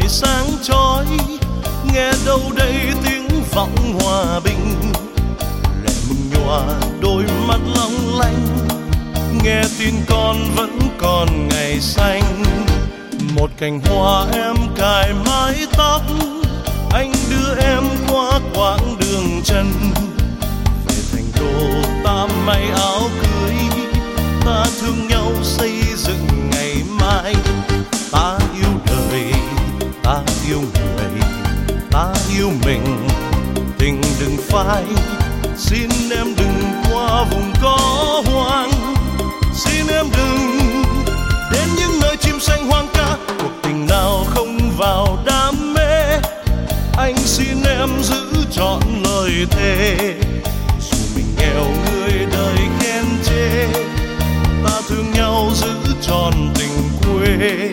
sáng chói, nghe đâu đây tiếng vọng hòa bình. Lệ mừng nhòa đôi mắt long lanh, nghe tin con vẫn còn ngày xanh. Một cành hoa em cài mái tóc, anh đưa em qua quãng đường chân. Về thành đô ta may áo cưới, ta thương nhau xây dựng ngày mai. Ta yêu đời, ta yêu người, ta yêu mình, tình đừng phai. Xin em đừng qua vùng có hoang, xin em đừng đến những nơi chim xanh hoang ca. Cuộc tình nào không vào đam mê, anh xin em giữ trọn lời thề. Dù mình nghèo người đời khen chê, ta thương nhau giữ trọn tình quê.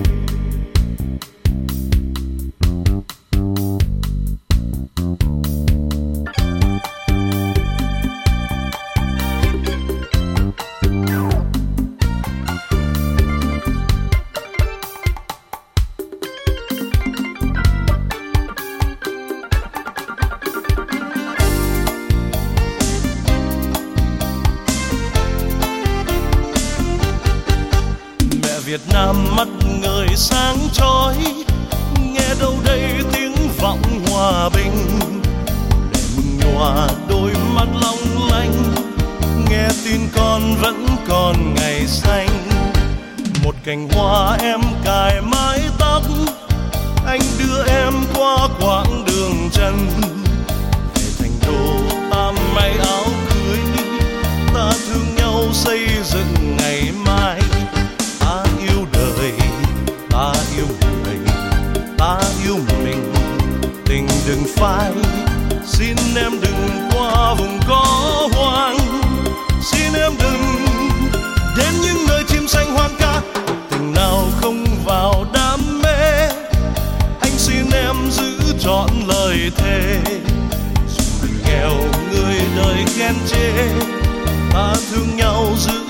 Việt Nam mắt người sáng chói, nghe đâu đây tiếng vọng hòa bình. Để mừng nhòa đôi mắt long lanh, nghe tin con vẫn còn ngày xanh. Một cành hoa em cài mái tóc, anh đưa em qua quãng đường chân. Về thành đô ta may áo cưới, ta thương nhau xây dựng ngày mai. Ta yêu đời, ta yêu người, ta yêu mình, tình đừng phai. Xin em đừng qua vùng có hoang, xin em đừng đến những nơi chim xanh hoang ca. Cuộc tình nào không vào đam mê, anh xin em giữ trọn lời thề. Dù mình nghèo người đời khen chê, ta thương nhau giữ